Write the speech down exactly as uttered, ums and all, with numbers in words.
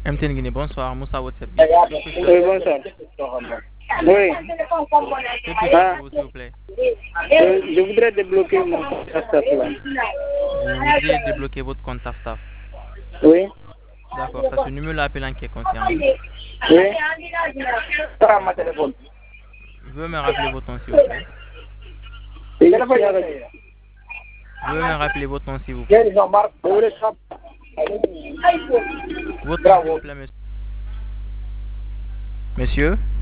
M T N Guinée, bonsoir. Moussa WhatsApp. Que puis-je Oui, faire bonsoir. Oui. Que puis-je faire Ah, pour vous, s'il vous plaît? je, je voudrais débloquer mon compte WhatsApp là. Vous voudriez débloquer votre compte TAFTAF. Oui. D'accord, ça ce numéro appelant qui est concerné. Oui. Veuillez me rappeler votre nom, s'il vous plaît. Et je suis avec- Veuillez me rappeler votre nom, s'il vous plaît. Votre nom, s'il vous plaît, monsieur. Monsieur